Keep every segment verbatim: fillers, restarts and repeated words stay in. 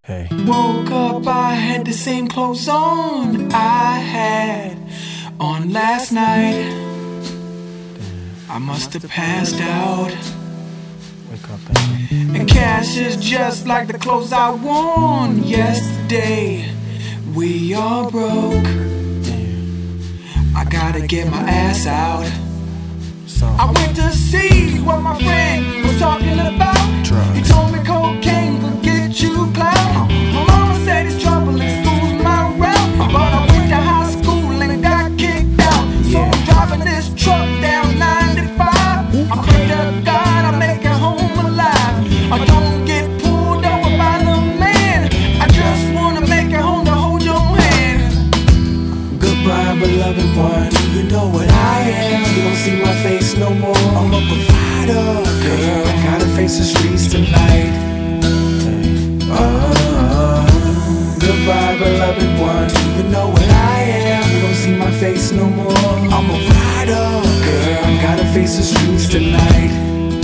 Hey. Woke up, I had the same clothes on I had on last night. I must have passed out. Wake up, baby. And cash is just like the clothes I worn yesterday. We all broke. I gotta get my ass out. So I went to see what my friend was talking about. Drugs. He told me cocaine could get you clout. My mama said it's trouble in school's my route, but I went to high school and got kicked out. So I'm driving this truck down ninety-five. I pray to God I make it home alive. I don't get pulled over by the man. I just wanna make it home to hold your hand. goodbye, beloved one. Do you know what I am? You don't see my face no more. I'm a provider, girl. I gotta face the streets tonight. Oh, goodbye, beloved one. Do you know what I am? You don't see my face no more. I'm a rider, girl. I gotta face the streets tonight.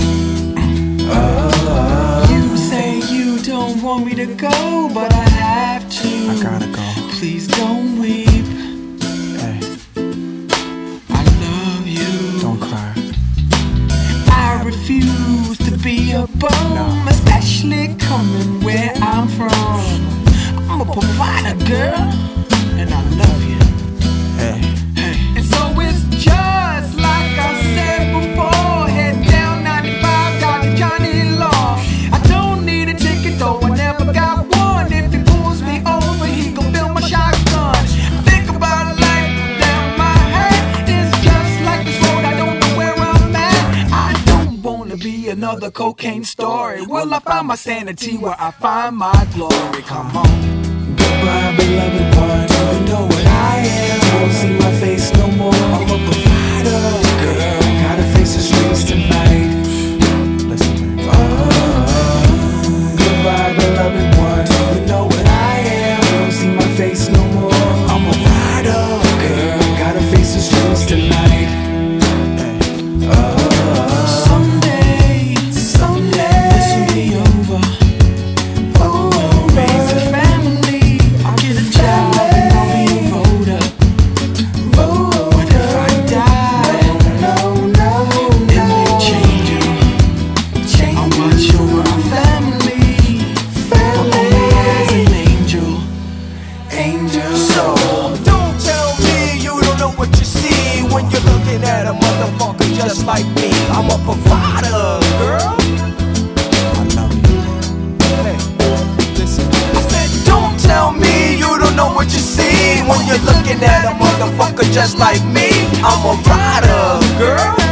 Oh, You say you don't want me to go, but I have to. I gotta go. Please don't weep. Hey, I love you. don't cry. I refuse to be a bum, No. especially coming where I'm from. I'm a provider, girl, and I love you. Hey, Hey. And so it's just like I said before. Head down ninety-five, Doctor Johnny Law. I don't need a ticket, though I never got one. If he pulls me over, he gon' fill my shotgun. Think about life down my head. It's just like this road, I don't know where I'm at. I don't wanna be another cocaine story. Will I find my sanity where I find my glory? Come on. goodbye, beloved one. Do you know what I am? You don't see my face no more. I'm a provider, girl. Gotta face the streets tonight. Listen to me. Oh, goodbye, beloved one. Do you know what I am? You don't see my face no more. I'm a rider, girl. Gotta face the streets tonight. Oh, Someday, someday, this will be over. Oh, raise a family, I'll get a job and I'll be a voter. But if I die, no, no, it may change you. I'll watch over our family. I'll always an angel, angel. So don't tell me you don't know what you see when you're looking at a motherfucker just like me. I'm a provider, girl. I love you. Hey, listen. I said don't tell me you don't know what you see when you're looking at a motherfucker just like me. I'm a rider, girl.